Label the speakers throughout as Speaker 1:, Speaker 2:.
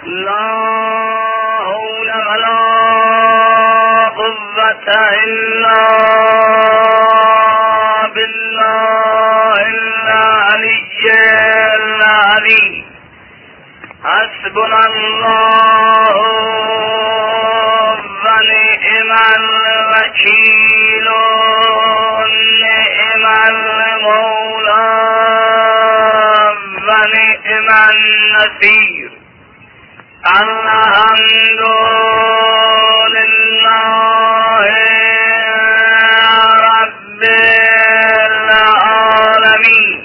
Speaker 1: لا حول ولا قوة إلا بالله العلي العظيم. حسبنا الله ونعم الوكيل نعم المولى ونعم النصير. الحمد لله رب العالمين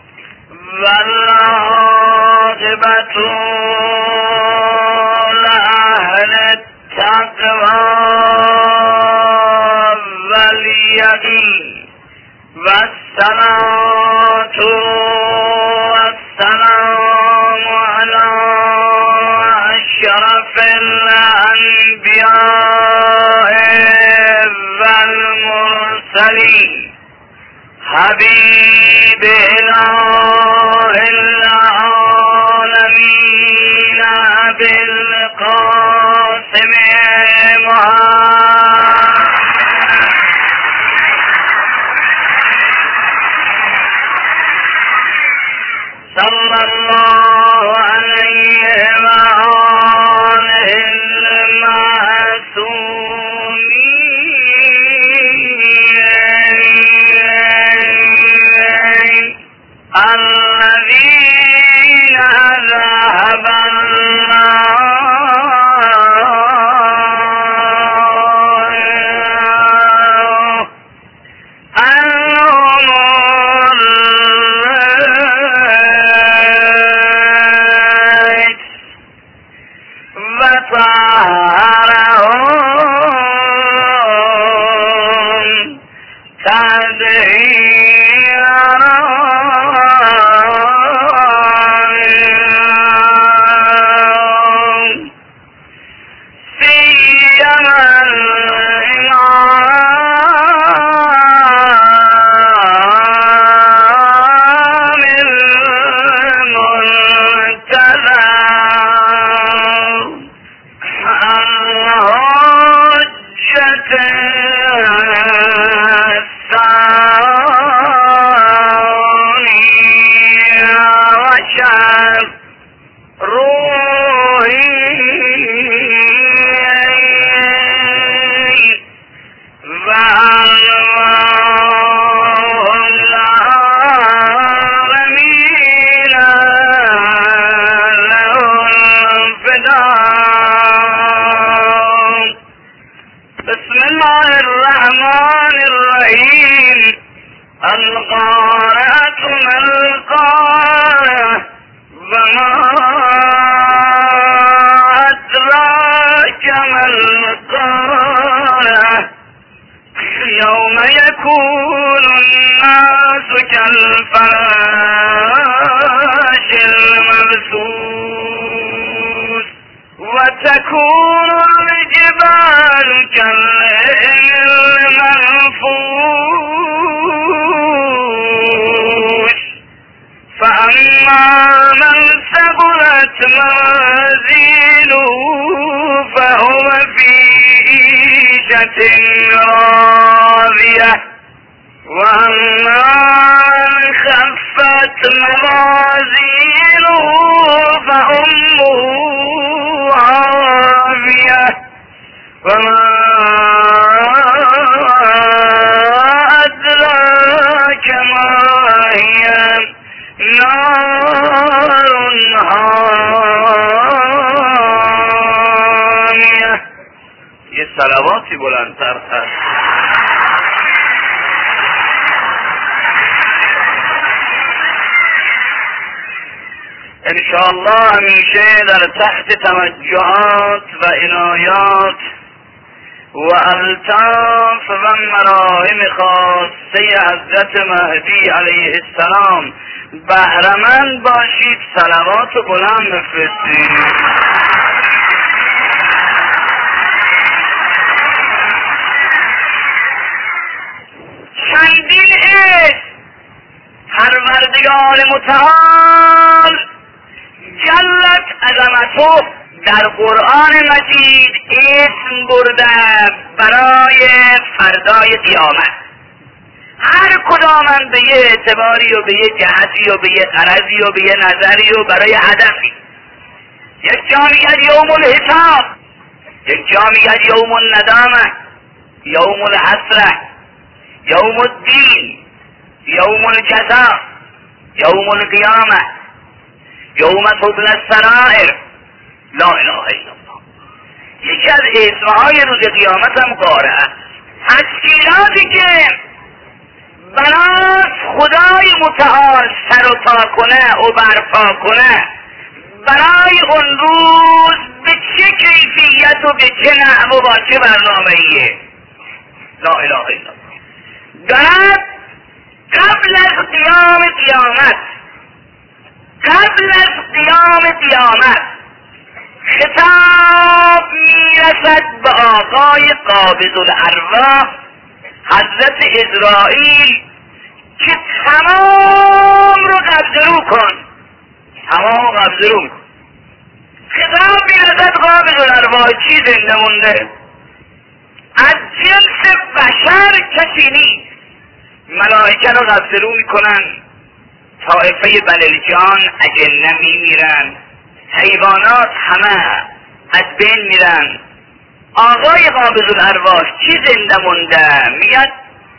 Speaker 1: والعاقبة لأهل التقوى واليقين والصلاة والسلام على أشرف الأنبياء والمرسلين حبيب إله العالمين أبي القاسم محمد صلى الله عليه وآله المعصومين الذين ذهب القارعة ما القارعة وما أدراك ما القارعة يوم يكون الناس كالفراش المبثوث وتكون الجبال كالعهن المنفوش فأما من ثقلت موازينه فهو في عيشة راضية وأما من خفت موازينه فأمه هاوية وما أدراك ما هي نار حامية. ये सलावाती बुलंदतर है. انشاءالله همیشه در تحت توجهات و عنایات و الطاف و مراهم خاصه حضرت مهدی علیه السلام بهره‌مند باشید. صلوات بلند بفرستید. چندین اسم پروردگار متعال جلت عظمته در قرآن مجید اسم برده برای فردای قیامت. هر کدامن به یه اعتباری و به یه جهتی و به یه غرضی و به یه نظری و برای هدفی. یک جا میگه یوم الحساب، یک جا میگه یوم الندامه، یوم الحسره، یوم الدین، یوم الجزا، یوم القیامه، یوم تبلی السرائر. لا اله الا الله. یکی از اسمهای روز قیامت هم قارعه. تشکیلاتی که برای خدای متعال سر و پا کنه و برپا کنه، برای اون روز به چه کیفیت و به چه نحو و با چه برنامه‌ایه. لا اله الا الله. دارد قبل از قیام قیامت خطاب میرسد به آقای قابض الارواح حضرت عزرائیل که تمام رو قبض کن. تمام قبض کن. خطاب میرسد قابض الارواح چی زنده مونده؟ از جنس بشر کسی نیست. ملائکه رو قبض میکنن، طائفه بللجان اجنه میمیرن، حیوانات همه از بین میرن. آقای قابض الارواح چی زنده مونده؟ میگن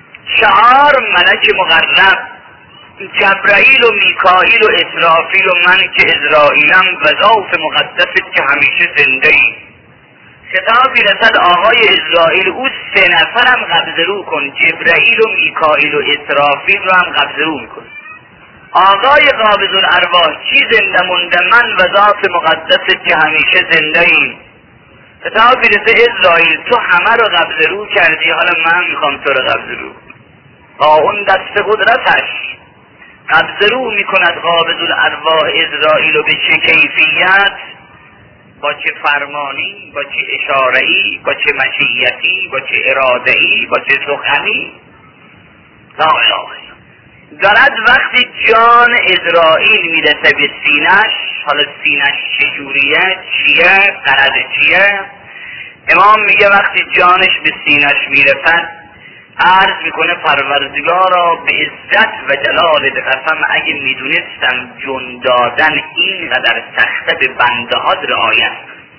Speaker 1: 4 ملک مقرب، جبرائیل و میکائیل و اسرافیل و من که عزرائیلم و ذات مقدست که همیشه زنده ای. خطاب میرسد آقای عزرائیل او 3 نفرم قبض رو کن، جبرائیل و میکائیل و اسرافیل رو هم قبض رو میکن. آقای قابض الارواح چی زنده مونده؟ من و ذات مقدست که همیشه زنده ایم. خطاب میرسه عزرائیل تو همه رو قبض رو کردی، حالا من میخوام تو رو قبض رو. با اون دست قدرتش قبض رو میکند قابض الارواح عزرائیل و به چه کیفیت، با چه فرمانی، با چه اشاره‌ای، با چه مشیتی، با چه اراده‌ای، با چه سخنی. لا اله. دارد وقتی جان عزرائیل میرسه به سینش، حالا سینش چجوریه، چیه، غرض چیه؟ امام میگه وقتی جانش به سینش میرسد عرض میکنه پروردگارا به عزت و جلال قسم اگه میدونستم جون دادن اینقدر سخته به بنده ها رعایت،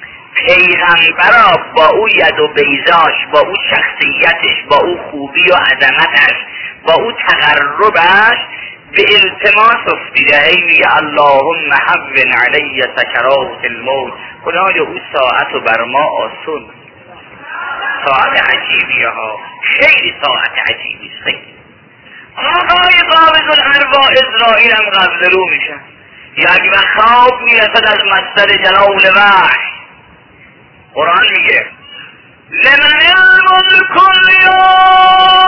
Speaker 1: پیغمبرا با او ید و بیضاش، با او شخصیتش، با او خوبی و عظمتش، با او تقربش به التماس افتیده. ای میگه اللهم هون علی سکرات الموت، خدایا او ساعت و بر ما آسون. ساعت عجیبیه ها، خیلی ساعت عجیبی است. خیلی آقای قابض الارواح عزرائیل هم قبض رو میشن. یک وقت خواب میرسد از مصدر جلال وحی. قرآن میگه لمن الملک اليوم،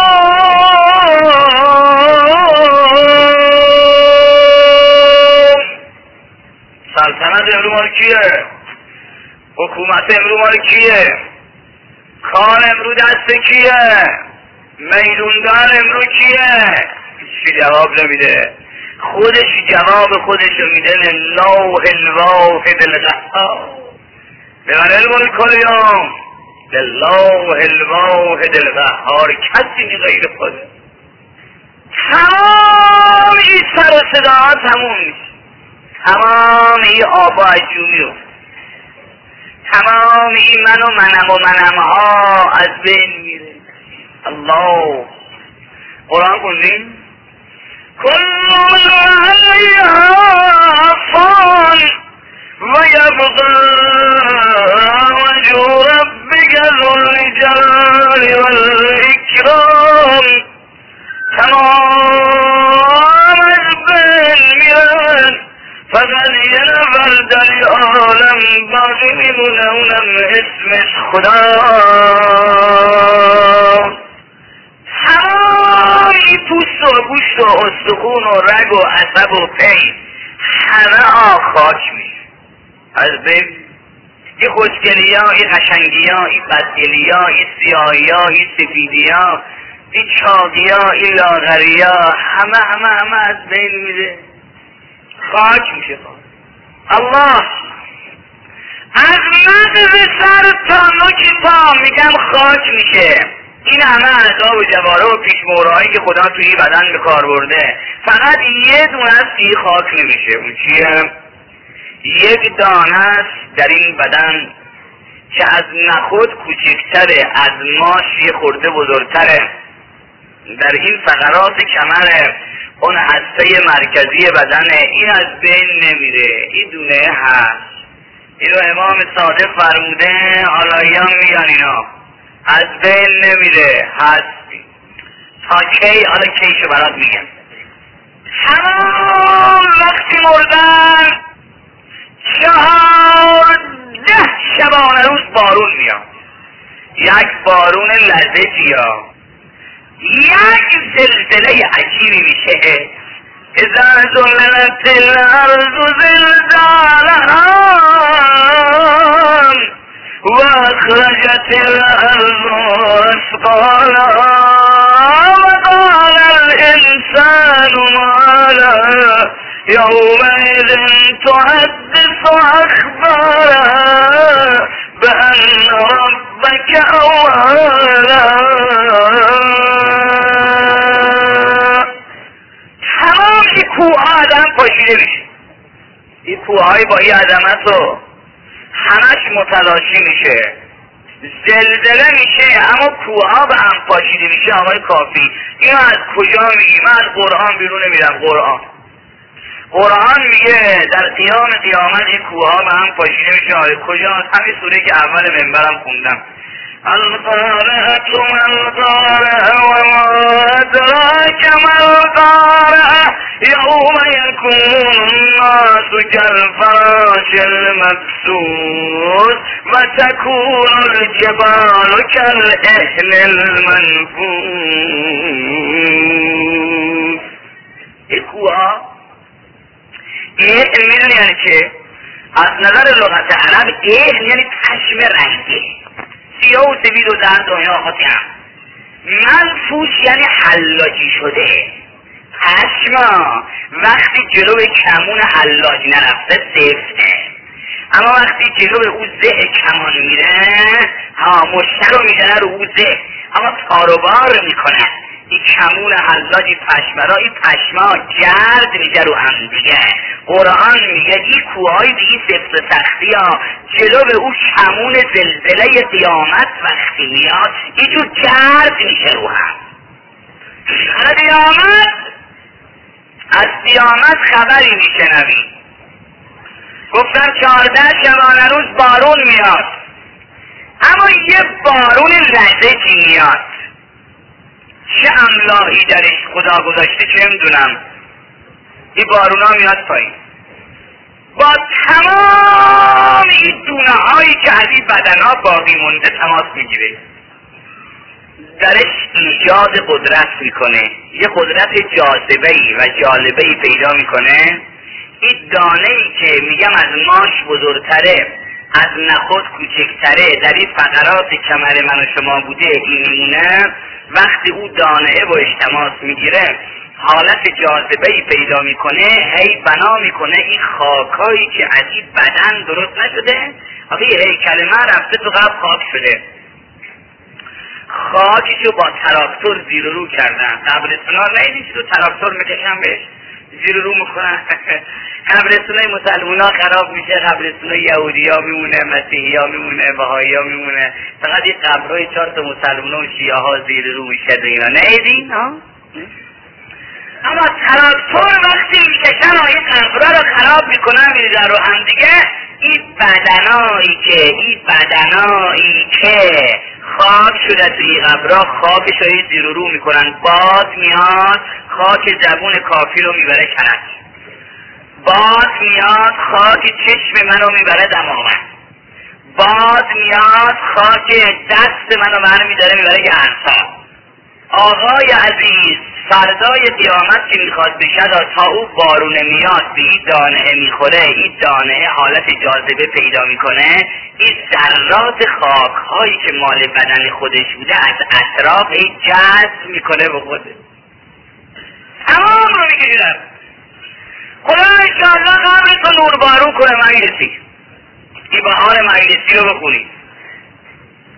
Speaker 1: سلطنت امرو مال کیه؟ حکومت امرو مال کیه؟ کار امرو دست کیه؟ میدوندار امرو کیه؟ هیچی جواب نمیده. خودش جواب خودشو میده لله الواحد القهار. لمن الملک اليوم، لله الواحد القهار. کسی غیر خود. تمام این سر و صداها تموم میشه، تمام این آب و عجومی رو، تمام این من و منم ها از بین میره. الله. قرآن خوندیم کل من علیها فان و یبقى وجه ربک ذو الجلال والاکرام. تمام از بین میرن، فقط یه نفر در عالم باقی میمونه، اونم اسمش خدا. همه پوست و گوشت و استخون و رگ و عصب و پی همه خاک میشه از بین. این خوشگلی ها، این قشنگی ها، این بدگلی ها، این سیاهی ها، این سفیدی ها، این چاقی ها، این لاغری ها، همه از بین میره، خاک میشه. الله تا نوک پا میگم خاک میشه. این همه اعضا و جواره و پیشمهرهایی که خدا توی بدن به کار برده، فقط یه دونه است که خاک نمیشه. اون چیه؟ یک دانه است در این بدن که از نخود کوچکتره، از ماش یه خورده بزرگتره، در این فقرات کمر اون هسته مرکزی بدنه. این از بین نمیره، این دونه هست. اینو امام صادق فرموده، حالاییان میگن اینا از بین نمیره، هست. تا کی؟ حالا کیشو برات میگم. تمام وقتی مردن 14 شبانه روز بارون میاد. یک بارون لرزشی ها، یک زلزله عجیبی میشه. اذا زلزلت الارض زلزالها و اخرجت الارض اثقالها و قال الانسان ما لها یومئذ تحدث اخبارها بأن ربك اوهاها. تمام این کوه آدم پاشیده میشه. این کوه های با این عظمت رو همش متلاشی میشه، زلزله میشه، اما کوه ها به هم پاشیده میشه. آقای کافی اینو از کجا میگی؟ من از قرآن بیرون نمیرم. قرآن میگه در قیامت این کوه ها به هم پاشیده میشه. آقای کجا؟ همین سوره که اول منبرم خوندم. القارعة ما القارعة وما أدراك ما القارعة يوم يكون الناس كالفراش المبثوث وتكون الجبال كالعهن المنفوش. اکوها عهن یعنی چه؟ از نظر لغت عرب عهن یعنی پشم رنگی، سیاه و سفید و زرد و اینا آقاتی هم. منفوش یعنی حلاجی شده. پشما وقتی جلو کمون حلاج نرفته سفته، اما وقتی جلو او زه کمان میره مشته رو میزنه رو او زه، اما تاروبار میکنه. این کمون حلاجی پشمرا، این پشما گرد میشه رو هم دیگه. قرآن میگه این کوهای دیگه سفت سختی ها جلو به او کمون زلزله قیامت وقتی میاد اینجور گرد میشه رو هم. حالا قیامت، از قیامت خبری میشنوی. گفتم 14 شبانه روز بارون میاد، اما یه بارون لرزشی میاد. چه املاحی درش خدا گذاشته چه میدونم. این بارونا میاد پایین با تمام این دونه هایی که از این بدن ها باقی مونده تماس میگیره، درش ایجاد قدرت میکنه. یه قدرت جاذبه‌ای و جالبه‌ای پیدا میکنه. این دانه ای که میگم از ماش بزرگتره، از نخود کوچکتره، در این فقرات کمر من و شما بوده، این میمونه. وقتی او دانه باش تماس میگیره حالت جاذبه‌ای پیدا میکنه، هی بنا میکنه این خاکایی که از این بدن درست نشده. آخه یه هیکل من رفته تو قبل خاک شده، خاکشو با تراکتور زیر و رو کردن. قبرستونا نیدیش تو تراکتور میکشن بهش زیر و رو میکنن. قبرستونای مسلمونا خراب میشه، قبرستونای یهودی ها میمونه، مسیحی ها میمونه، بهایی ها میمونه، فقط این قبرهای 4 تا مسلمونا و شیعه ها زیر رو میشه. اینا نیدین ها؟ اما تراکتور وقتی میکشن و این قبرها رو خراب میکنن میریزن رو هم دیگه، این بدنایی که خاک شده توی قبرها خاکش رو زیر و رو میکنن. باد میاد خاک زبون کافی رو میبره کنک، باد میاد خاک چشم منو میبره دماغن، باد میاد خاک دست منو میداره میبره گرسا. آقای عزیز فردای قیامت که میخواد بشه تا او بارونه میاد به این دانه میخوره، این دانه حالت جاذبه پیدا میکنه، این ذرات خاک هایی که مال بدن خودش بوده از اطراف این جذب میکنه به خوده، تمام رو میگیرن. خدا انشاءالله قبرتو نور بارون کنه. مجلسی این بهار مجلسی رو بخونید.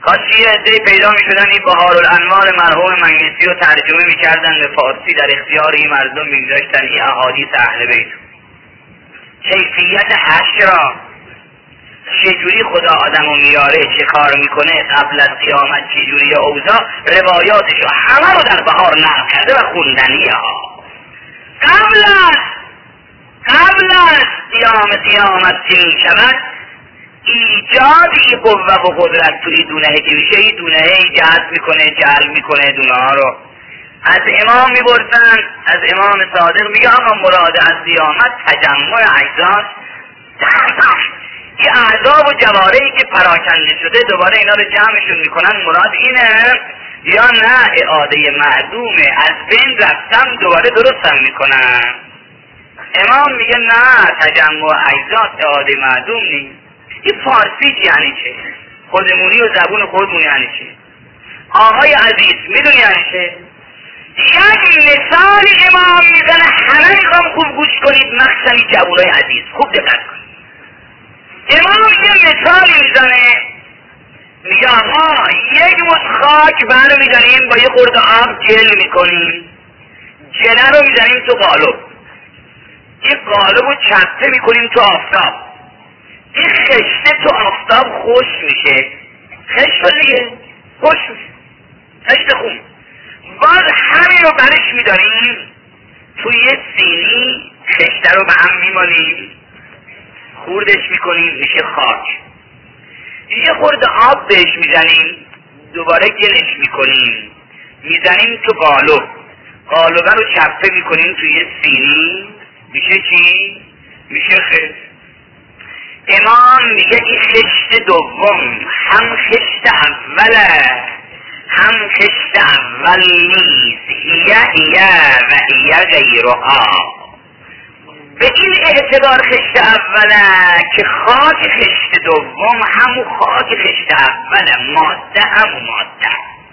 Speaker 1: کاش یه عده‌ای پیدا میشدن این بهارالانوار مرحوم منگسی رو ترجمه میکردن به فارسی، در اختیار این مردم میگذاشتن این احادیث اهل بیت. کیفیت حشر را چجوری خدا آدمو میاره، چه کار میکنه، قبل از قیامت چجوری اوضاع، روایاتشو همه رو در بهار نقل کرده و خوندنیه ها. قبل از قیامت چه میشود، ایجاد این قوه و قدرت توی دونه که میشه، این دونه جذب میکنه، جلب میکنه دونه ها رو. از امام میبرسن، از امام صادق میگه آقا مراد از قیامت تجمع اجزاست. این اعضا و جوارحی که پراکنده شده دوباره اینا رو جمعشون میکنن، مراد اینه یا نه اعاده معدومه، از بین رفتم دوباره درستم میکنن. امام میگه نه، تجمع اجزاست، اعاده معدوم نیست. این فارسی یعنی چه؟ خودمونی و زبون خودمون یعنی چه؟ آقای عزیز میدونی یعنی چه؟ یک مثال امام میزنه، همه میخوام خوب گوش کنید، مخصوصا جوانای عزیز خوب دقت کنید. امام یه مثالی میزنه، میگه آقا یک مش خاک برو میزنیم با یه خورده آب جل میکنیم، جله رو میزنیم تو قالب، این قالب رو چپه میکنیم تو آفتاب، این خشته تو آفتاب خوش میشه، خشت دیگه خوش میشه، خشت خون. باز همین رو برش میداریم توی یه سینی، خشته رو به هم میمالیم، خوردش میکنیم میشه خاک، یه خورده آب بهش میزنیم، دوباره گلش میکنیم، میزنیم تو قالب، قالبه رو چپه میکنیم توی یه سینی، میشه چی؟ میشه خشت. امام میگه این خشت دوم هم خشت اوله هم خشت اول نیست، هیه و هیه غیرها. به این اعتبار خشت اوله که خاک خشت دوم همون خاک خشت اوله، ماده همون ماده.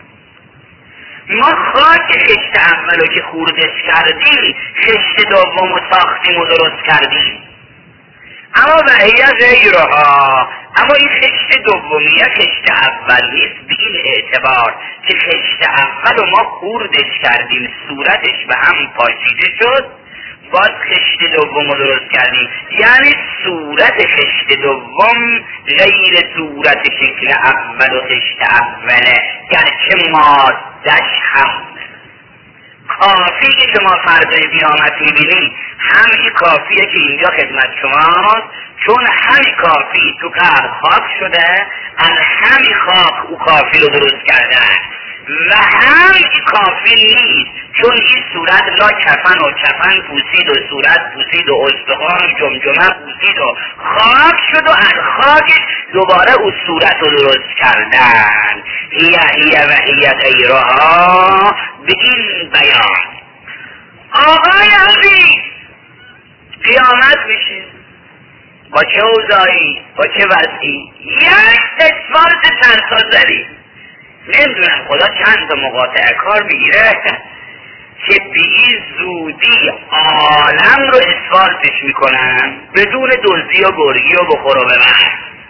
Speaker 1: ما خاک خشت اولو که خوردش کردیم، خشت دوم رو ساختیم و درست کردیم، اما وحیه غیرها، اما این خشت دومیه خشت اول نیست. به این اعتبار که خشت اول رو ما خوردش کردیم، صورتش به هم پاشیده شد، باز خشت دوم رو درست کردیم، یعنی صورت خشت دوم غیر صورت شکل اول و خشت اوله، گرچه مادش هم کافی که شما فردا قیامت میبینید همین کافیه که اینجا خدمت شماست، چون همین کافی تو قبر خاک شده، از همین خاک او کافی رو درست کرده و همین کافی نیست، چون این صورت لا کفن و کفن پوسید و صورت پوسید و استخوان و جمجمه پوسید و خاک شد و از خاکش دوباره او صورت رو درست کردن. هیه و هیه غیرها، به این بیان آقای عزیز قیامت میشه با چه اوضاعی، با چه وضعی، یک اسفالت سرسازری، نمیدونم خدا چند تا مقاطع کار میگیره که به این زودی عالم رو اسفالتش میکنن بدون دزدی و گرگی و بخور و ببر.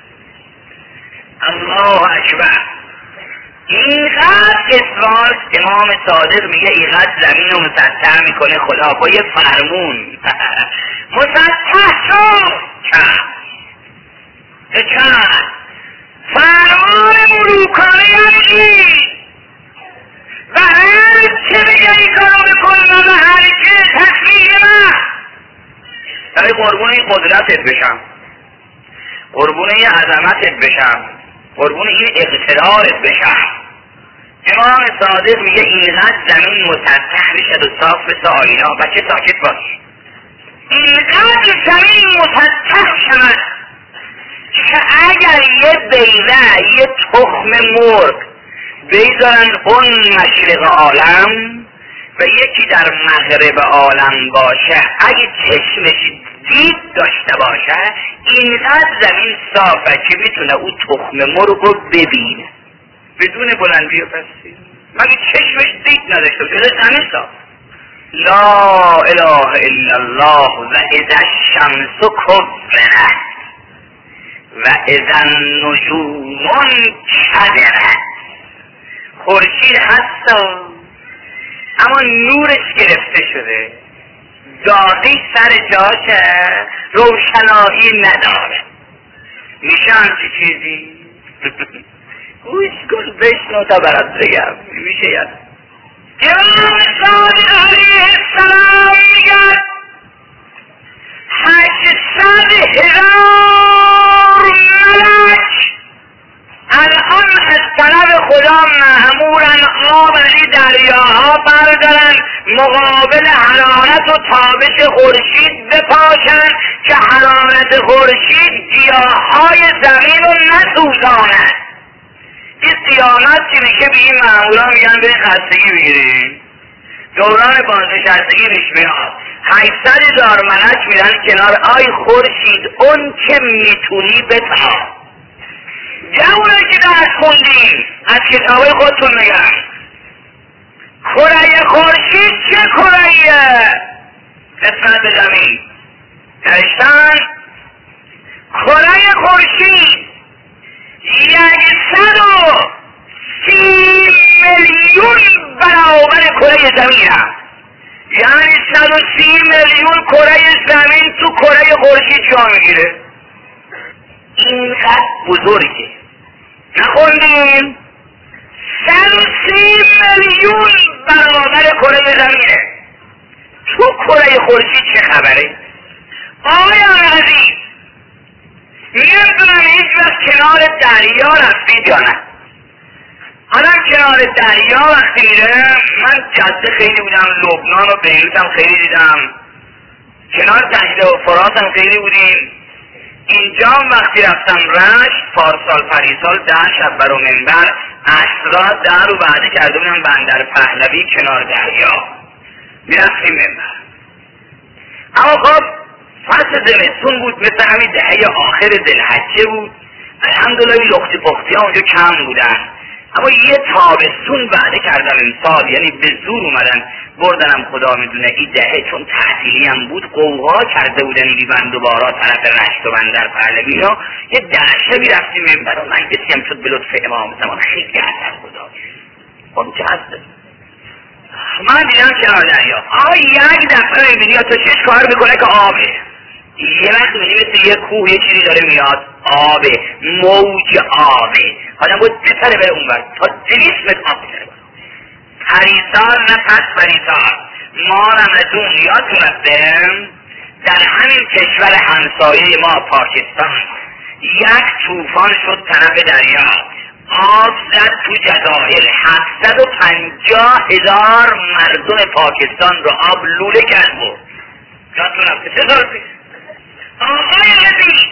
Speaker 1: الله اکبر. اینقدر اسفالت امام صادق میگه اینقدر زمین رو مسطح میکنه خدا با یه فرمون مسطح شد چند فرمان ملوکانه یعنی و هر چه میگه این کارو بکنم و هر چه تصمیم من برای قربون این قدرتت بشم، قربون این عظمتت بشم، قربون این اقتدارت بشم. امام صادق میگه اینقدر زمین مسطح بشد و صاف مثل آینا. بچه ساکت باش. اینقدر زمین مسطح شد که اگر یه بیوه، یه تخم مرغ بیزارن اون مشرق عالم و یکی در مغرب عالم باشه، اگه چشمش دید داشته باشه، اینقدر زمین صافه که میتونه اون تخم مرغ رو ببینه بدون بلندی و پستی، مگه چشمش دید نداشته باشه، زمین صاف. لا اله الا الله و اذا الشمس کورت و اذا النجوم انکدرت. خورشید هست اما نورش گرفته شده، داغی سر جاشه، روشنایی نداره. میشه همچی چیزی؟ گوش کن بشنو تا برات بگم میشه یاد. امام صادق علیه السلام میگن 800,000 ملک الان از طرف خدا مأمورن آب از این دریاها بردارن مقابل حرارت و تابش خورشید بپاشن که حرارت خورشید گیاهای زمین رو نسوزاند. این قیامت که میشه به این مأموران میگن برین خستگی بگیرین، دوران بازنشستگی پیش میاد. 800,000 ملک میرن کنار آی خورشید اون که میتونی بتا. جوونه که درس خوندین از کتابای خودتون میگن کره خورشید چه کره‌ایه نسبت به زمین؟ نوشتن کره خورشید 130 میلیون برابر کره زمین هست. یعنی 130 میلیون کره زمین تو کره خورشید جا میگیره. اینقدر بزرگه. نخوندیم 130 میلیون برابر کره زمینه. تو کره خورشید چه خبره؟ آیا عزیز نمیدونم هیچ وقت کنار دریا رفتید یا نه؟ آدم کنار دریا وقتی میره، من جاده خیلی بودم، لبنان و بیروت هم خیلی دیدم، کنار دجله و فرات هم خیلی بودیم. اینجا وقتی رفتم رشت پارسال پریسال 10 شب برو منبر عصرا در رو وعده کرده بودم بندر پهلوی کنار دریا میرفتیم منبر. اما خب فصل زمستون بود، مثل همین دهه آخر ذوالحجه بود، الحمدلله لختی پختی ها اونجا کم بودن. اما یه تابستون وعده کردم امسال، یعنی به زور اومدن بردنم خدا میدونه این دهه، چون تعطیلی هم بود قوقا کرده بودن این بند و بارا طرف رشت و بندر پهلوی اینا. یه 10 شبی رفتیم منبر و مجلسی هم شد به لطف امام زمان، خیلی اثر خدا خب چه هسته. من دیدم کنار دریا یک دفعه میبینی تو چش کار میکنه که آبه، یه وقت میبینی مثل یه کوه یه چیزی داره میاد، آبه، موج آبه، آدم باید بپره بره اون بر تا 200 متر آب بتره. پریسال نه پس پریسال ما رمزون یادتون رفتم در همین کشور همسایه ما پاکستان یک طوفان شد طرف دریا، آب زد تو جزایر، 750,000 مردم پاکستان رو آب لوله کرد برد. یادتون رفته چه سال پیش؟ آقای عزیز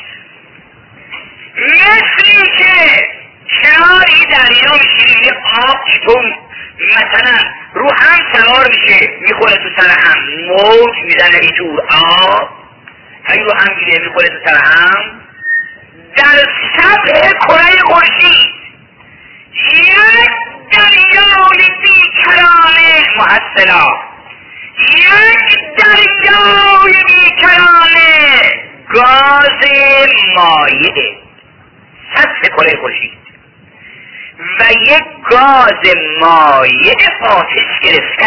Speaker 1: مثلی که کنار این دریا میشینی آب تو مثلا رو هم سوار میشه میخوره تو سر هم، موج میزنه اینجور آب هی رو هم میره میخوره تو سر هم. در سطح کره خورشید یک دریای بیکرانه محصلا، یک دریای بیکرانه گاز مایع سطح کره خورشید و یک گاز مایع آتش گرفته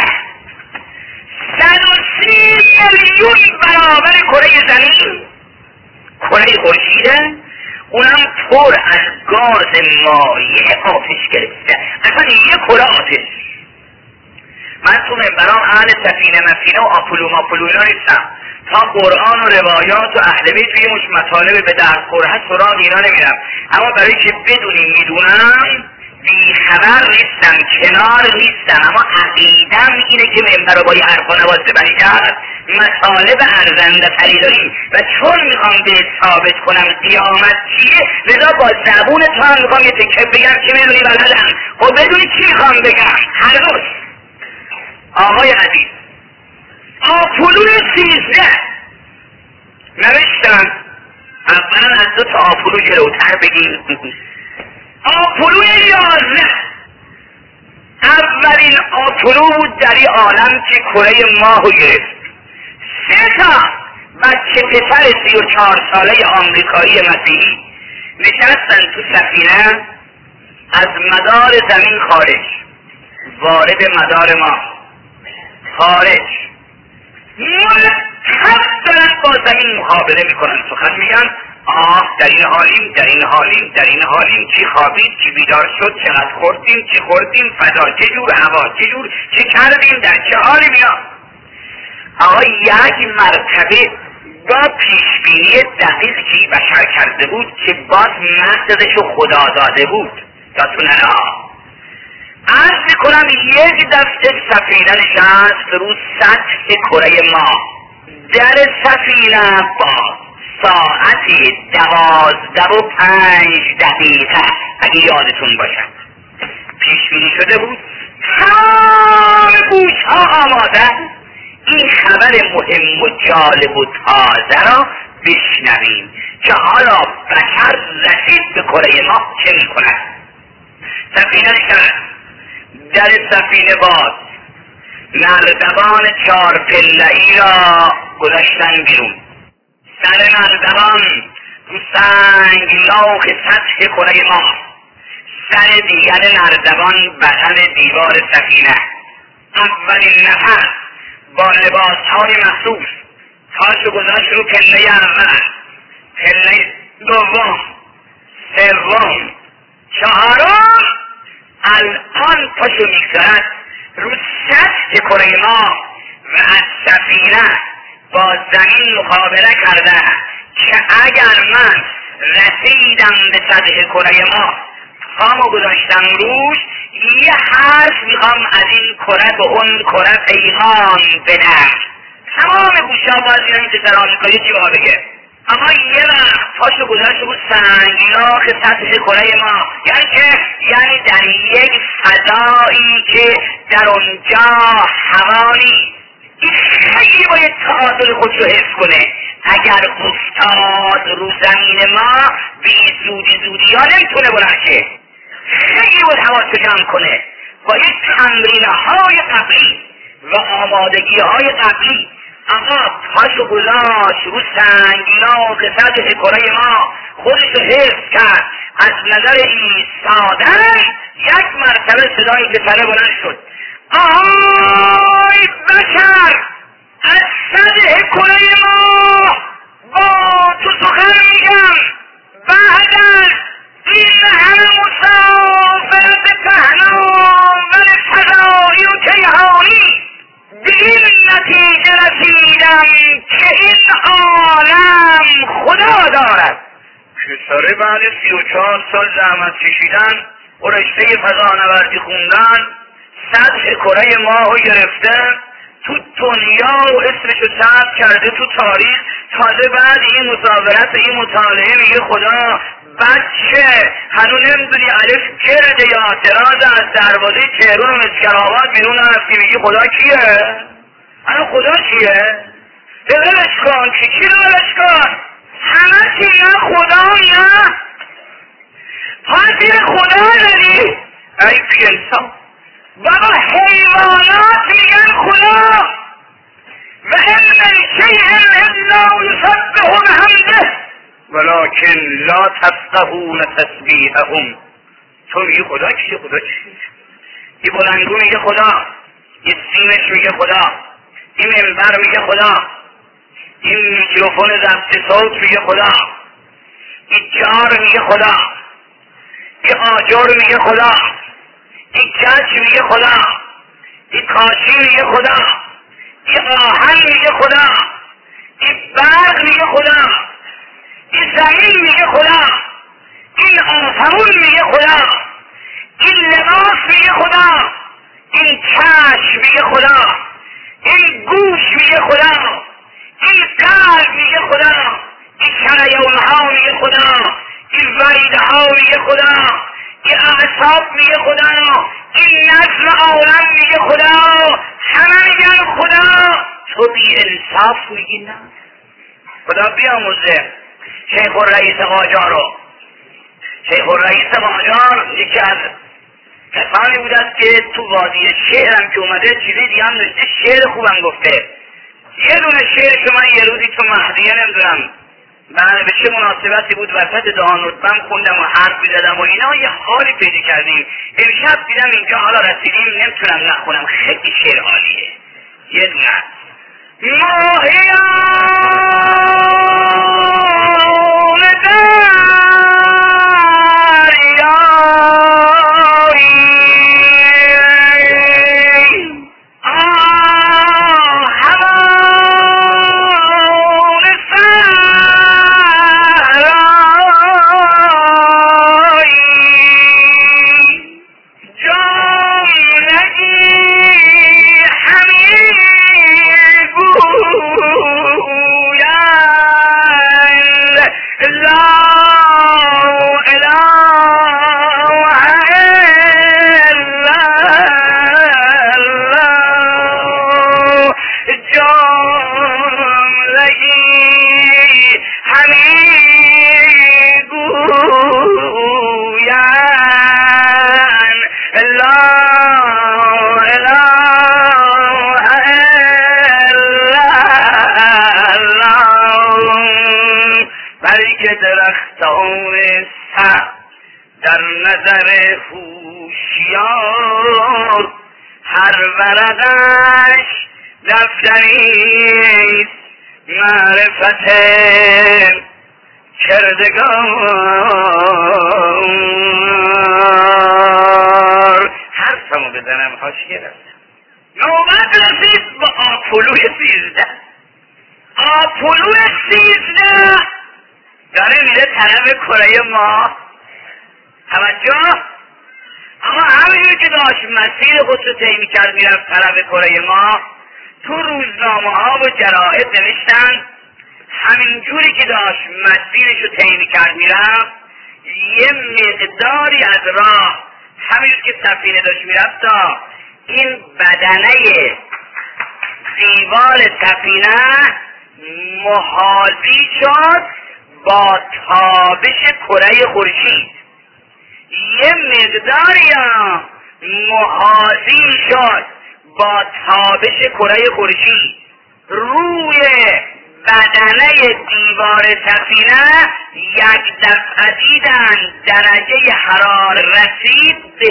Speaker 1: 130 میلیون برابر کره زمین. کره خورشیده اونم پر از گاز مایع آتش گرفته، اصلا یه کره آتش. من تو منبرام اهل سفینه مفینه و آپولو ماپولو اینا نیستم، تا قرآن و روایات و اهل بیت توی مش مطالب به درد خوره هست سراغ اینا نمیرم. اما برای که بدونی میدونم بیخبر نیستم، کنار نیستم، اما عقیدم اینه که منبر رو با یه حرف و نواسه بری کرد مطالب ارزنده تری داریم و چون میخوام به ثابت کنم قیامت چیه لذا با زبون تو هم میخوام یه تکه بگم که میدونی بلدم. خب بدونی چی میخوام بگم؟ هر روز آقای عزیز آپولوی 13 نوشتن، اولا از 2 تا آپولو جلوتر بگیم. آپولوی 11 اولین آپولو بود در این عالم که کره ماهو گرفت. 3 تا بچه پسر 34 ساله آمریکایی مسیحی نشستن تو سفینه، از مدار زمین خارج، وارد مدار ما، خارج، مرتب دارن با زمین مقابله میکنن، سخن میگن در این حالیم، در این حالیم، در این حالیم، چی خوابید، چی بیدار شد، چقدر خوردیم، چی خوردیم، فضا چه جور، هوا چه جور، چه کردیم، در چه حالی بیا. آقا یک مرتبه با پیشبینی دقیقی بشر کرده بود که باز مقصدشو خدا داده بود. داتون عرض میکنم یک دسته سفینه نشست رو سطح کره ما. در سفینه با ساعت 12:05 اگه یادتون باشد پیش بینی شده بود، تمام گوش ها آماده این خبر مهم و جالب و تازه را بشنویم که حالا بشر رسید به کره ما چه میکند. سفینه نشست، در سفینه باز، نردبان 4 پله‌ای را گذاشتن بیرون. سر نردبان رو سنگلاخ سطح کره ما، سر دیگر نردبان بغل دیوار سفینه. اولین نفر با لباسهای مخصوص پاشو گذاشت رو پله اول، پله دوم، سوم، چهارم. الان پاشو میگذارد رو سطح کره ما و از سفینه با زمین مقابله کرده که اگر من رسیدم به سطح کره ما، پامو گذاشتم روش، یه حرف میخوام از این کره به اون کره پیغام بدم. تمام گوشا باز میرن که در آمریکایی چی باید بگه. اما یه وقت پاشو گذاشت بود سنگلاخ سطح کره ما، یعنی که یعنی در یک فضایی که در اونجا هوا نیست. این خیلی باید تعادل خودشو حفظ کنه. اگر افتاد رو زمین ما به زودی ها نمیتونه بلند شه. خیلی باید حواسو جمع کنه. باید تمرینهای قبلی و آمادگیهای قبلی. آقا پاشو گذاشت رو سنگلاخ سطح کره ما، خودشو حفظ کرد. از نظر ایستادن یک مرتبه صدای پسره بلند شد، آهای بشر، از سطح کره ما با تو سخن میگم. بعد از این همه مسافرت پهناور فضایی و کیهانی به این نتیجه رسیدم که این عالم خدا دارد. پسره بعد 34 سال زحمت کشیدن و رشته فضانوردی خوندن، سطح کره ماهو گرفته، تو دنیا و اسمشو ثبت کرده تو تاریخ. تازه بعد این مسافرت و این مطالعه میگه خدا. بچه هنو نمیدونی الف گرد یا اعتراض از دروازه تهران و مسکرآباد بیرون رفتی میگی خدا کیه؟ هنو خدا کیه؟ بغلش کن که کی رو بغلش کن؟ همه چی نه خدا نه؟ پس این خدا ندی؟ ای پیلسان بابا حیوانات میگن خدا و این من شیء الا یسبح بحمده ولکن لا تفقهون تسبیحهم. تو میگی خدا چیه؟ خدا چیه؟ این بلندگو میگه خدا، این سیمش میگه خدا، این منبر میگه خدا، این میکروفون ضبط صوت میگه خدا، این جار میگه خدا، این آجر میگه خدا، این کچ میگه خدا، این کاشی میگه خدا، این آهن میگه خدا، این برق میگه خدا، این زمین میگه خدا، این آسمون میگه خدا، این لباس میگه خدا، این چشم میگه خدا، این گوش میگه خدا، این قلب میگه خدا، این شریانها میگه خدا، این وریدها میگه خدا، این اعصاب میگه خدا، این نظم عالم میگه خدا. همه میگن خدا، تو بی انصاف میگی نه. خدا بیاموزه شیخ الرئیس قاجارو. شیخ الرئیس قاجار یکی از کسانی بود است که تو وادی شعرم که اومده چیزی دیگه هم نوشته، شعر خوبم گفته. یه دونه شعر که من یه روزی تو مهدیه نمیدونم بله به چه مناسبتی بود وسط دهان رتبم خوندم و حرف می‌زدم و اینا یه حالی پیدا کردیم. امشب دیدم اینجا حالا رسیدیم نمیتونم نخونم، خیلی شعر عالیه. یه دونه ماهیان درختان سر در نظر هوشیار هر ورقش دفتریست معرفت کردگار. حرفمو بزنم حاشیه رفتم. نوبت رسید با آپولوی 13. آپولوی 13 داره میره طرف کره ماه. توجه. اما همینجور که داشت مسیر خودشو طی میکرد میرفت طرف کره ماه، تو روزنامه ها و جرائد نوشتن همینجوری که داشت مسیرشو طی میکرد میرفت یه مقداری از راه همینجور که سفینه داشت میرفت تا این بدنه دیوار سفینه محاذی شد با تابش کره خورشید. یه مقداری محاذی شد با تابش کره خورشید. روی بدنه دیوار سفینه یک دفعه دیدن درجه حرارت رسید به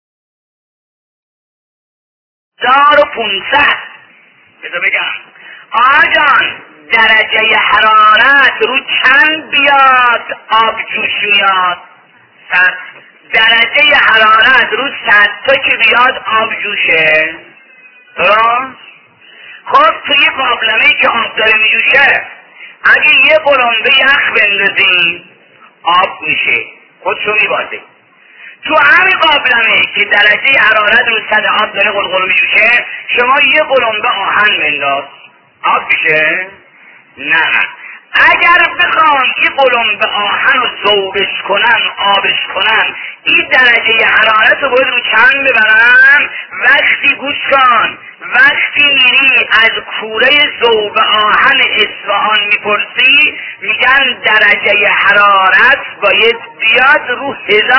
Speaker 1: 1500. بذار بگم آجان درجه حرارت رو چند بیاد آب جوش میاد؟ 100. درجه حرارت رو 100 تا که بیاد آب جوشه. درست؟ خب توی قابلمه‌ای که آب داره میجوشه اگه یه قلمبه یخ بندازی آب میشه، خودشو میبازه. تو همین قابلمه‌ای که درجه حرارت رو 100 آب داره قلقل میجوشه شما یه قلمبه آهن بنداز آب میشه؟ نه. اگر بخوام این قلمبه آهن رو ذوبش کنن آبش کنن این درجه حرارت رو باید رو چند ببرن؟ وقتی گوش کن، وقتی میری از کوره ذوب آهن اصفهان میپرسی میگن درجه حرارت باید بیاد رو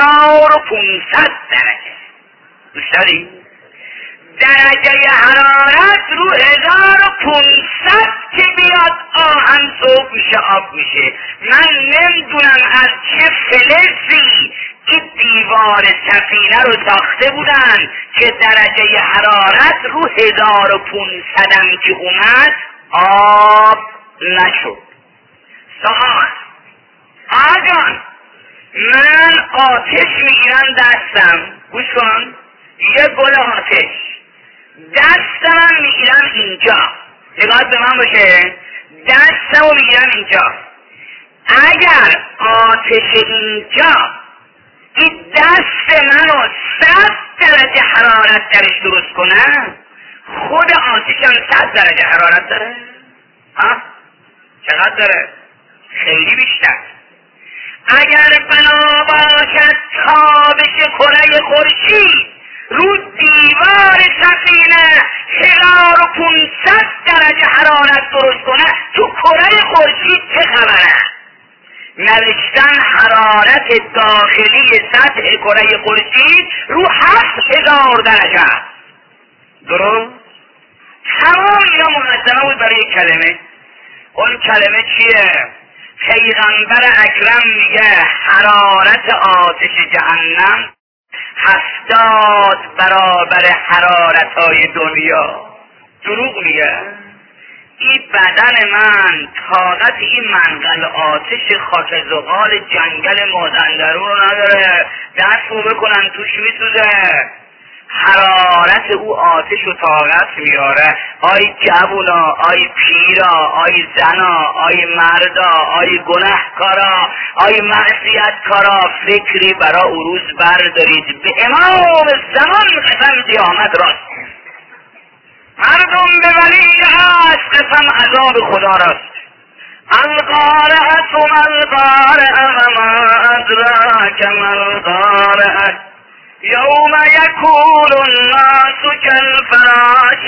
Speaker 1: 1500 درجه. گوش داری؟ درجه حرارت رو 1500 که بیاد آهن ذوب میشه آب میشه. من نمیدونم از چه فلزی این دیوار سفینه رو ساخته بودن که درجه حرارت رو 1500 هم که اومد آب نشد. سوال آجان من آتش میگیرم دستم، گوش کن، یه گل آتش دستم میگیرم اینجا، دقت به من باشه، دستم رو میگیرم اینجا. اگر آتش اینجا این دست منو 100 درجه حرارت درش درست کنم، خود آتشم 100 درجه حرارت داره؟ ها؟ چقدر داره؟ خیلی بیشتر. اگر بنا باشد تابش کره خورشید رو دیوار سفینه 1500 درجه حرارت درست کنه، تو کره خورشید چه خبره؟ نوشتن حرارت داخلی سطح کره خورشید رو 7000 درجه است. درست؟ تمام اینا منظمه بود برای یک کلمه. اون کلمه چیه؟ پیغمبر اکرم میگه حرارت آتش جهنم 70 برابر حرارتهای دنیا. دروغ میگه؟ این بدن من طاقت این منقل آتش خاک زغال جنگل مازندرون رو نداره، دست رو بکنن توش میسوزه. حرارت او آتش و طاقت میاره. آی جوونا، آی پیرا، آی زنا، آی مردا، آی گنهکارا، آی معصیتکارا، فکری برا عروض بردارید. به امام زمان قسم قیامت راست. مردم به ولی هست قسم عذاب خدا راست. القارعه ما القارعه وما ادراک ما القارعه یوم یکون الناس کالفراش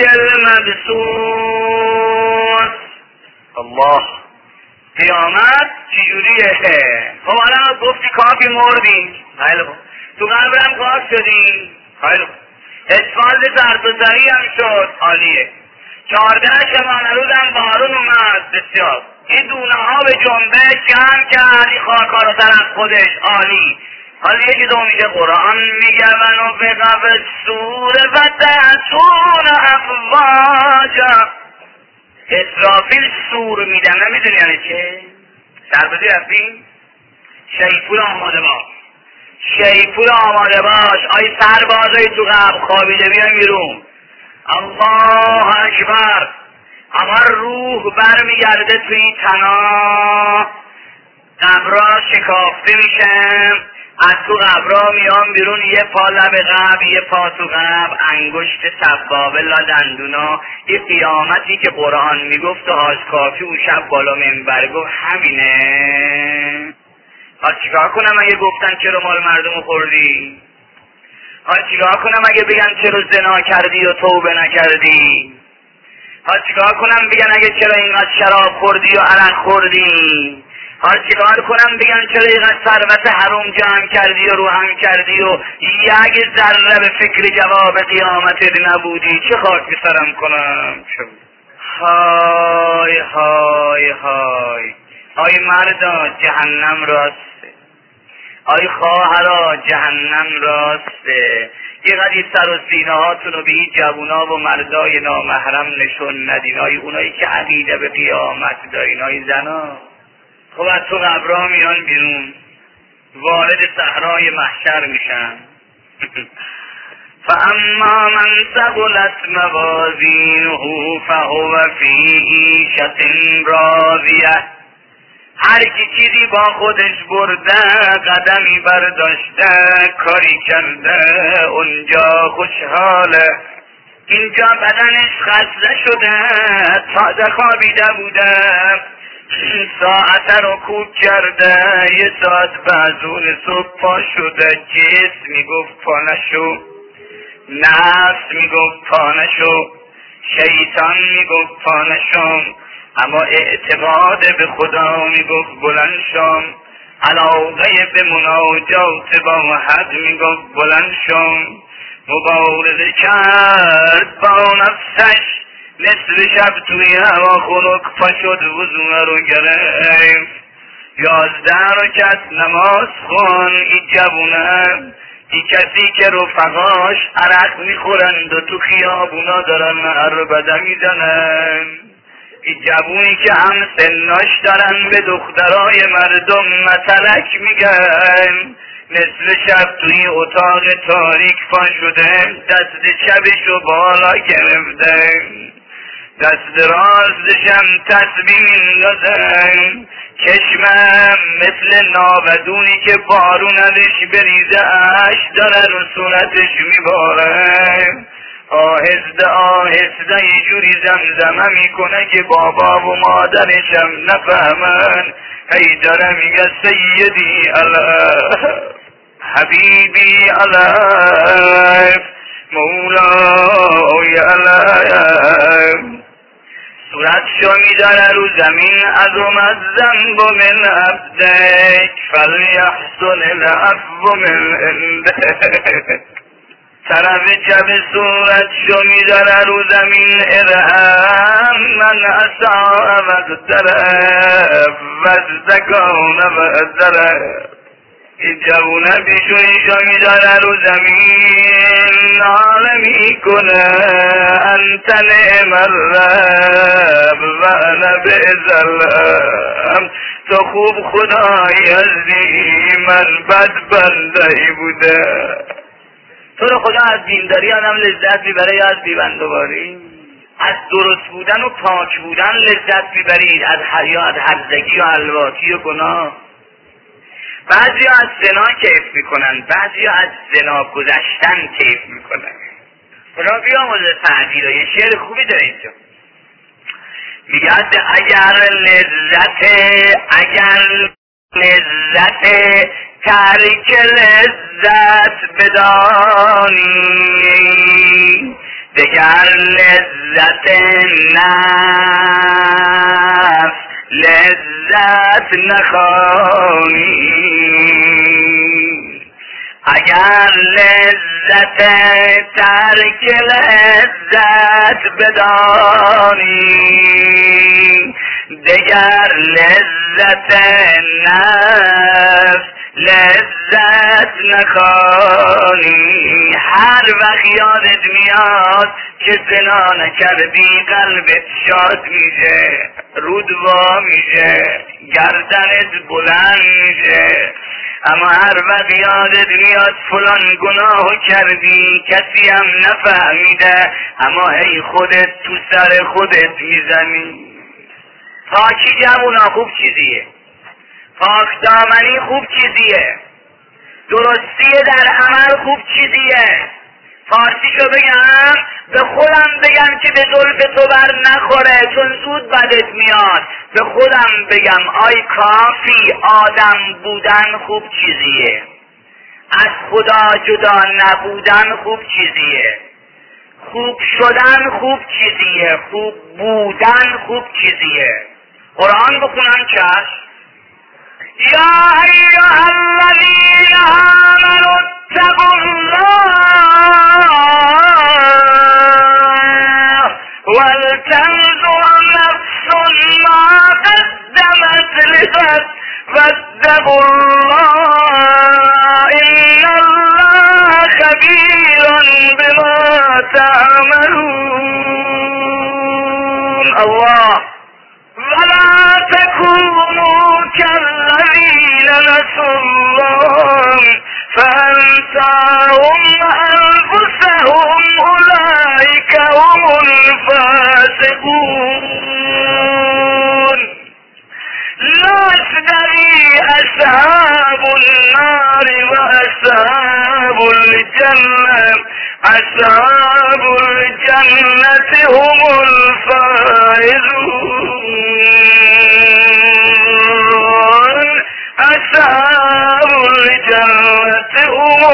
Speaker 1: المبثوث. الله، قیامت چجوریه؟ خب الان گفتی کافی مردی، خیلی خوب. تو قبرم خاک شدی، خیلی خوب. اسفالت زرتوزری هم شد، عالیه. 14 شمانه روزم بارون اومد، بسیار. این دونه ها به جنبه جمع کرد این خاکا رو در از خودش، عالی. حالا یکی دو میگه قرآن میگه منو به قبل سور و تحسون افواجا. اسرافیل سور میدم، نمیدونی یعنی چه؟ سربازی رفتیم؟ شیپور آماده باش، شیپور آماده باش. آی سربازای تو قبل خوابیده بیان بیرون. الله اکبر. اما روح برمیگرده توی تنا، قبرا شکافته میشن، از تو قبرا میان بیرون. یه پا لب قبر، یه پا تو قبر، انگشت سبابه لا دندونا. یه قیامتی که قرآن میگفت و حاج کافی اون شب بالا منبر گفت همینه. حالا چیکار کنم اگه گفتن چرا مال مردم خوردی؟ حالا چیکار کنم اگه بگن چرا زنا کردی و توبه نکردی؟ حالا چیکار کنم بگن اگه چرا اینقدر شراب خوردی و عرق خوردی؟ حالا چیکار کنم بگن چرا اینقدر ثروت حرام جمع کردی و روحم کردی و یک ذره به فکر جواب قیامت نبودی؟ چه خاک بسرم کنم؟ های های های. آی مردا جهنم راسته، آی خواهرا جهنم راسته. یه قدی سر و سینه هاتون رو به این جوونا و مردای نامحرم نشون ندین. آی اونایی که عقیده به قیامت دارین، آی زنا. خب از تو قبرها میان بیرون، وارد صحرای محشر میشن. فاما من ثقلت موازینه فهو فی عیشة راضیه. هر کی چیزی با خودش برده، قدمی برداشته، کاری کرده، اونجا خوشحاله. اینجا بدنش خسته شده، تازه خوابیده بوده، ساعت رو کوک کرده، یه ساعت بعدون صبح پا شده. جسم میگفت پا نشو، نفس میگفت پا نشو، شیطان میگفت پا نشو، اما اعتقاد به خدا میگفت بلند شم. علاقه به مناجات با حد میگفت بلند شم. مبارزه کرد با نفسش، نصف شب توی هوا خنک پا شد، وضوء رو گرفت. 11 رکعت نماز خون. این جوونه، این کسی که رفقاش عرق میخورند و تو خیابونا دارن عربده میزنن، این جوونی که هم سناش دارن به دخترای مردم متلک میگن، نصف شب توی اتاق تاریک پا شده، دست چپشو بالا گرفته، دست راستشم تسبیح میندازن. چشمم مثل ناودونی که بارون ازش بریزه اش داره رو صورتش میباره. آهسته آهسته یه جوری زمزمه میکنه که بابا و مادرشم نفهمن. هی داره میگه سیدی الله، حبیبی الله، مولای الله. صورتشو میداره رو زمین، ازم از ذنب من عبدک فلیحسن العفو من عندک. طرف چپ صورتشو میذاره رو زمین ارحم من اصابت طرف وزدگان و طرف این جوونه پیشونیشو میذاره رو زمین ناله میکنه انت نعم الرب و انا بزلم تو خوب خدایی هستی من بد بندهی بوده. تو رو خدا از دینداری آدم لذت میبره یا از بیبندواری؟ از درست بودن و پاک بودن لذت میبرید از حیا، از هرزگی و الواتی و گناه؟ بعضی از زنا کیف میکنن، بعضی از زنا گذشتن کیف میکنن. خدا بیامرزه سعدی رو، یه شعر خوبی داره اینجا میگه اگر لذت ترک لذت بدانی دگر لذت نفس لذت نخوانی. اگر لذت ترک لذت بدانی دگر لذت نفس لذت نخوانی. هر وقت یادت میاد که زنا نکردی قلبت شاد میشه، رود وا میشه، گردنت بلند میشه. اما هر وقت یادت میاد فلان گناهو کردی کسی هم نفهمیده، اما ای خودت تو سر خودت میزنی. پاکی جوونا خوب چیزیه، پاک دامنی خوب چیزیه، درستی در عمل خوب چیزیه. فارسیشو بگم به خودم بگم که به ظلف تو بر نخوره چون زود بدت میاد. به خودم بگم آی کافی آدم بودن خوب چیزیه، از خدا جدا نبودن خوب چیزیه، خوب شدن خوب چیزیه، خوب بودن خوب چیزیه. قرآن بخونم چشم. یا ایها الذین آمنوا اتقوا الله ولتنظر نفس ما قدمت لغد واتقوا الله ان الله خبیر بما تعملون. الله ولا تكونوا كالذين نسوا الله فأنساهم أنفسهم أولئك هم الفاسقون. لا يستوي أصحاب النار وأصحاب الجنة أصحاب الجنة هم الفائزون أصحاب الجنة هم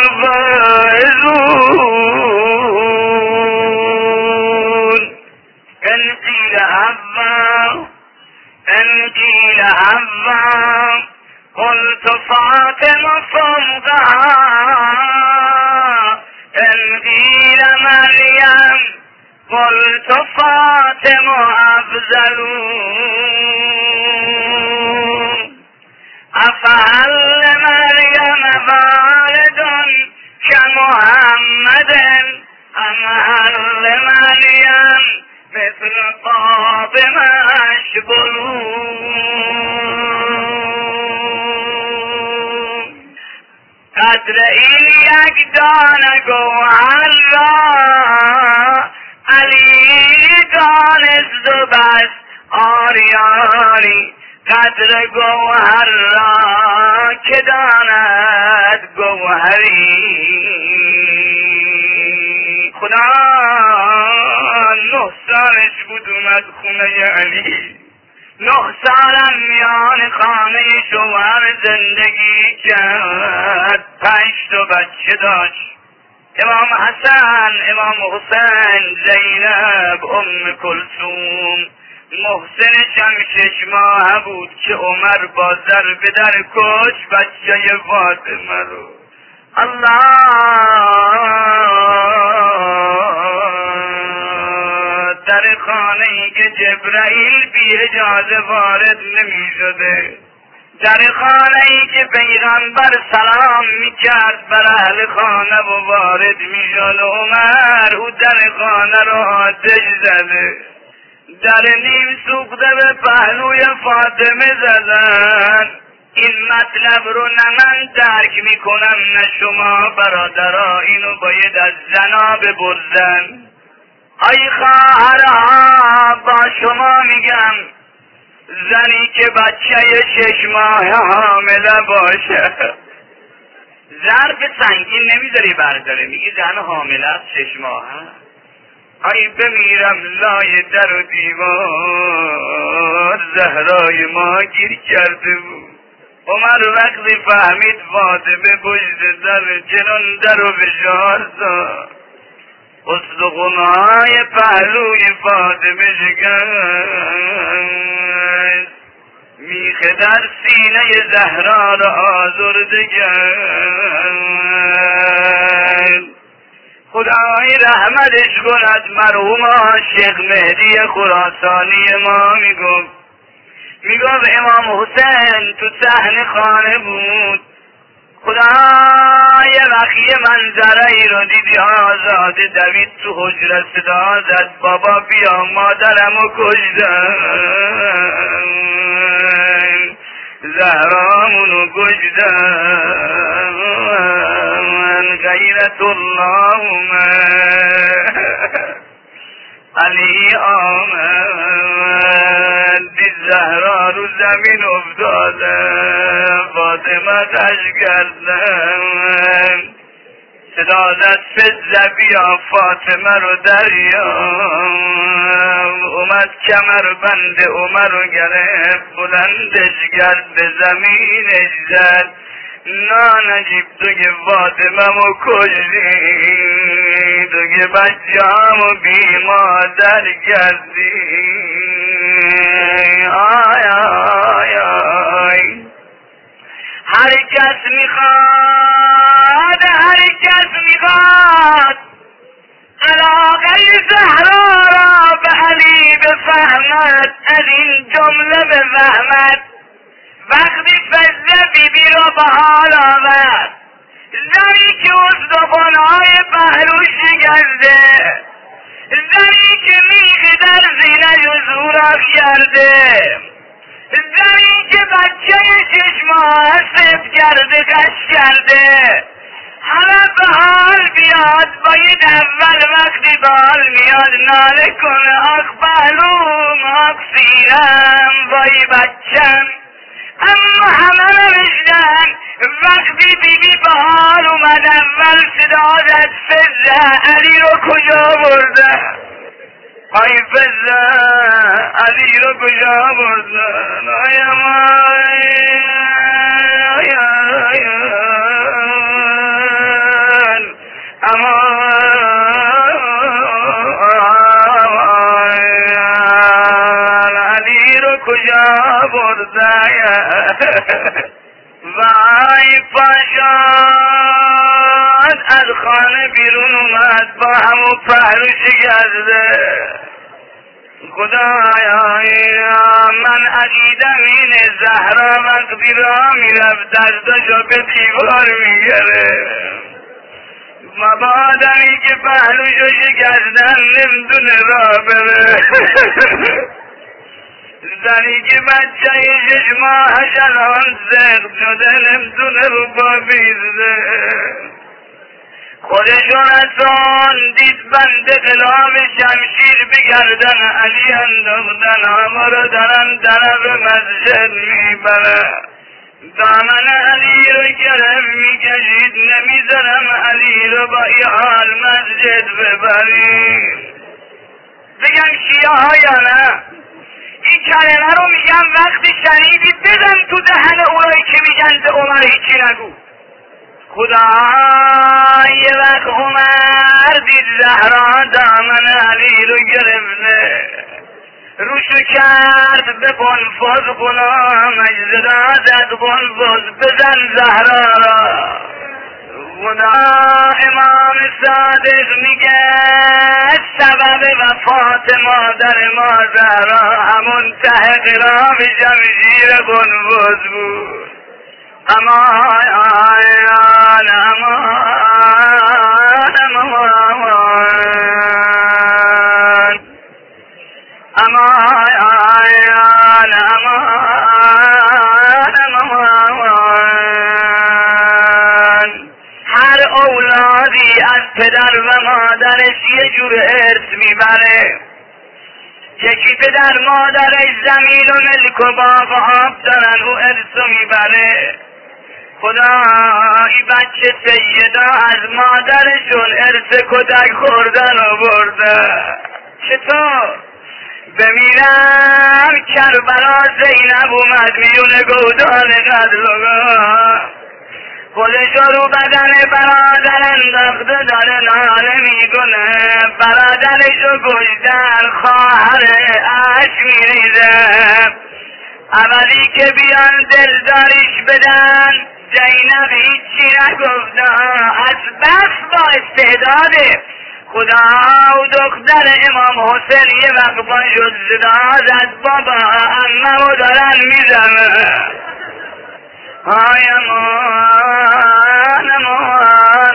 Speaker 1: الفائزون. إن قيل هبا قلت فاطمة فوقها إن قيل مريم قلت فاطمة أفضل. أفهل مريم والد كمحمد أم هل مريم مثل فاطمة أشبه. قدر این یک دانه گوهر را علی دانست و بس آری آری. قدر گوهر را که داند گوهری. خدا 9 سالش بود اومد خونه علی، 9 سالم میان خانه شوهر زندگی کرد، 5 تا بچه داشت. امام حسن، امام حسین، زینب، ام کلثوم. محسنش هم 6 ماه بود که عمر با ضرب در کش بچه فاطمه رو. در خانه ای که جبرائیل بی اجازه وارد نمی شده، در خانه ای که پیغمبر سلام می کرد بر اهل خانه و وارد می شد، عمر او در خانه را آتش زده، در نیم سوخته به پهلوی فاطمه زدن. این مطلب رو نه من درک می کنم نه شما برادرها، اینو باید از زنا بپرسن. ای خواهرها با شما میگم، زنی که بچه 6 ماه حامله باشه، ظرف سنگین نمیذاری برداره، میگی زن حامله است 6 ماه. ای بمیرم لای در و دیوار، زهرای ما گیر کرده بود. عمر وقتی فهمید فاطمه پشت در چنان در و فشار داد، استخونهای پهلوی فاطمه شکست، میخ در سینه زهرا را آزرده کرد. خدای رحمتش کند مرحوم شیخ مهدی خراسانی ما میگفت امام حسین تو صحن خانه بود، خدا یه وقتی منظره ای رو دیدی، آزاده دوید تو حجره صدا زد بابا بیا مادرمو کشتن، زهرامونو کشتن، غیرت اللهم علی آمد، دید زهرا رو زمین افتاده، فاطمه خش کردن، صدا زد فزه بیا فاطمه رو دریاب. اومد کمر بند عمر رو گرفت، بلندش کرد به زمینش زد، نانجیب تو که فاطمه مو کشتی، تو که بچه همو بی مادر کردی. آی آی آی هر کس میخواد علاقه زهرا را به علی بفهمد، از این جمله بفهمد وقتی فزه بیبی را به حال آورد، زنی که استخوان‌های پهلو شکسته، زنی که میخ در زینه سوراخ کرده، زنی که بچه 6 ماه سفت کرده قش کرده، همه به حال بیاد، باید اول وقتی به حال میاد ناله کنه آخ پهلوم آخ سیرم وای بچم. اما همه نوشتن وقتی بیبی به حال اومد اول صدا زد فزه علی رو کجا برده، آی فزه علی رو کجا بردن، آی امای امان علی رو کجا برده. وای پاشاد از خانه بیرون اومد با همون پهلو شکسته. خدایا من عقیدم اینه زهرا وقتی را میرفت دستاشو به دیوار میگرفت، مبادمی که پهلوشو شکستن نمیدونه را بره. زنی که بچه 6 ماهش الان زخم شده نمیدونه رو پا بیزده، خودشون ازان دید بند خلاف شمشیر بگردن علی انداختن، همه رو دارن طرف مسجد میبره، دامن علی رو گرفت میکشید، نمیذارم علی رو با ای حال مسجد ببریم. بگم شیعه ها یا نه؟ این کلمه رو میگم وقتی شنیدید بزن تو دهن اونایی که میگن به عمر هیچی نگو. خدا یه وقت عمر دید زهرا دامن علی رو گرفته، روشو کرد به بنفاز غلام اجزدا زد بنفاز بزن زهرا را. و خدا. امام صادق میگه سبب وفات مادر ما زهرا همون ته قرام جمشیر قنبوز بود. امان امان هر اولادی از پدر و مادرش یه جور ارث میبره. یکی پدر مادرش زمین و ملک و باغ و آب دارن، او ارثو میبره. خدا این بچه سیدا از مادرشون ارث کتک خوردن و برده. چطور؟ بمیرم کربلا زینب اومد میونه گودان قتلگاه، خودشو رو بدن برادر انداخته داره ناله میکنه. برادرشو کشتن، خواهر اش میریزه. اولی که بیان دلداریش بدن زینب هیچی نگفته، از بس با استعداده. خدا و دختر امام حسین یه وقت با شد صدا زد بابا عممو دارن میزنه. های امان امان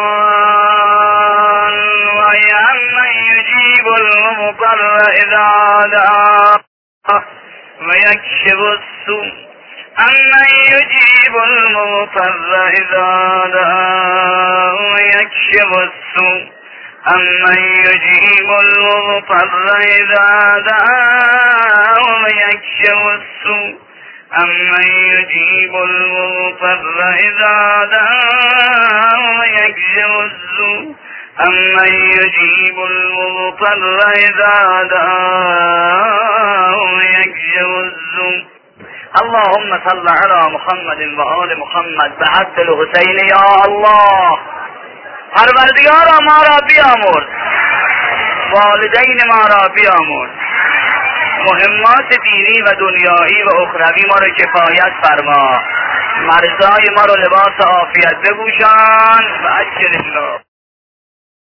Speaker 1: امان وای اما یجیب المضطر اذا دعاه و یکشف السوء اما یجیب المضطر اذا دعاه و یکشف السوء اما یجیب المضطر اذا دعاه و یکشف السوء اما یجیب المضطر اذا دعاه و یکشف السوء اما یجیب المضطر اذا دعاه و یکشف السوء. اللهم صل على محمد و آل محمد بعد الحسین یا الله. پروردگارا ما را بیامرز، والدین ما را بیامرز، مهمات دینی و دنیایی و اخروی ما را کفایت فرما، مرزای ما را لباس عافیت بپوشان و اجر الله.